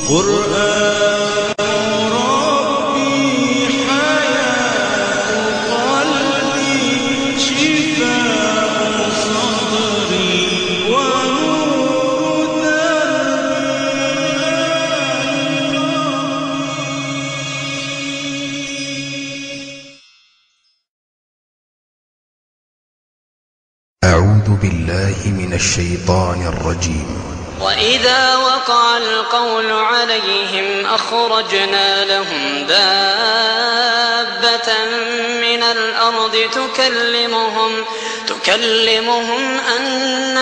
قرآن ربي حياة قلبي شفاء صدري ونور دربي. أعوذ بالله من الشيطان الرجيم. وإذا وقع القول عليهم أخرجنا لهم دابة من الأرض تكلمهم أن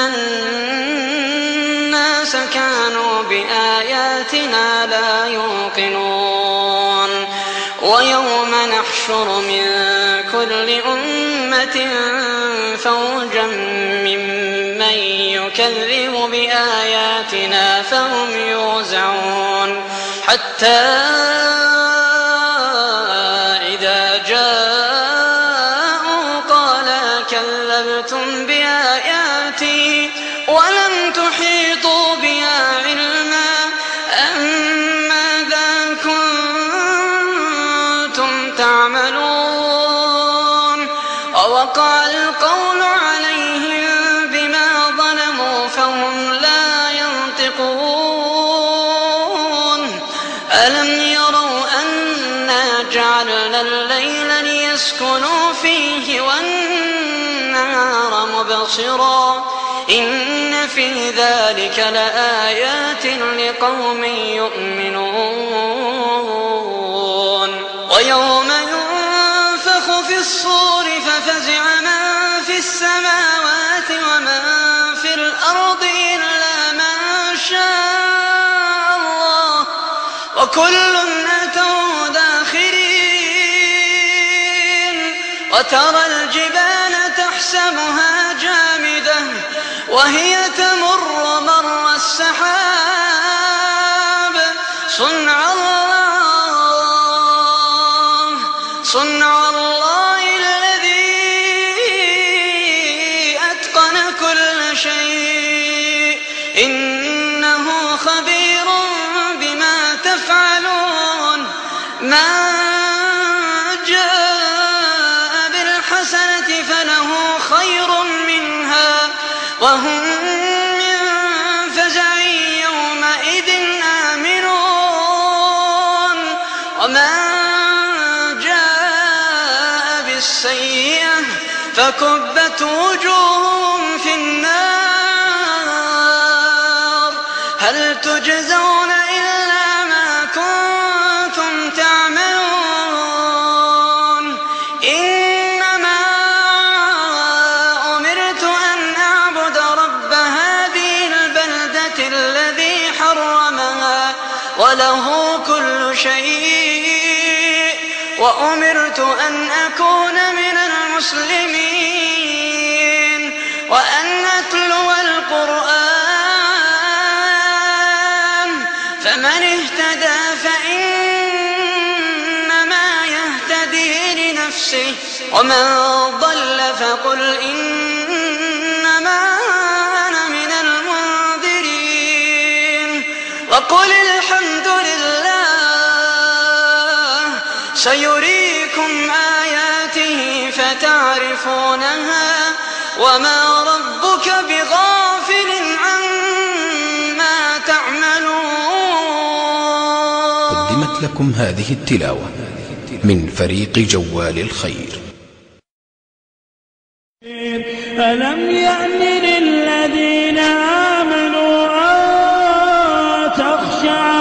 الناس كانوا بآياتنا لا يوقنون ويوم نحشر من كل أمة فوجا ممن يكذب بآياتنا فهم يوزعون حتى إذا جاءوا قال كذبتم بآياتي ولم تحيطوا بها علما أم ماذا كنتم تعملون ووقع القول عليهم بما ظلموا فهم لا ينطقون ألم يروا أنا جعلنا الليل ليسكنوا فيه والنهار مبصرا إن في ذلك لآيات لقوم يؤمنون ويوم ينفخ في الصور ففزع من في السماوات ومن في الأرض إلا من شاء الله وكل أتوا داخرين وترى الجبال تحسبها جامدة وهي تمر مر السحاب صنع الله الذي أتقن كل شيء إنه خبير بما تفعلون من جاء بالحسنة فله خير منها وهم من فزع يومئذ آمنون ومن جاء بالسيئة فكبت وجوههم في النار هل تجزون إلا ما كنتم تعملون إنما أمرت أن أعبد رب هذه البلدة الذي حرمها وله كل شيء وأمرت أن أكون من المسلمين وأن أتلو القرآن فمن اهتدى فإنما يهتدي لنفسه ومن ضل فقل إنما أنا من المنذرين وقل الحمد لله سيريكم آياته فتعرفونها وما ربك بغافل عما تعملون. قدمت لكم هذه التلاوة من فريق جوال الخير. ألم يأن للذين آمنوا أن تخشع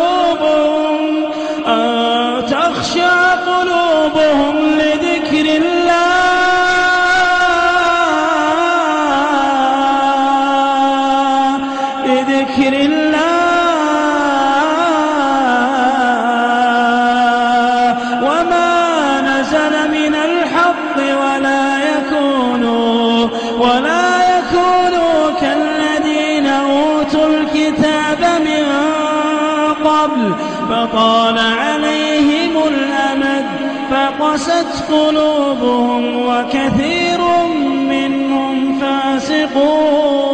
قلوبهم لذكر الله وما نزل من الحق ولا يكونوا كالذين أوتوا الكتاب من قبل فطال عليهم الأمد فقست قلوبهم وكثير منهم فاسقون.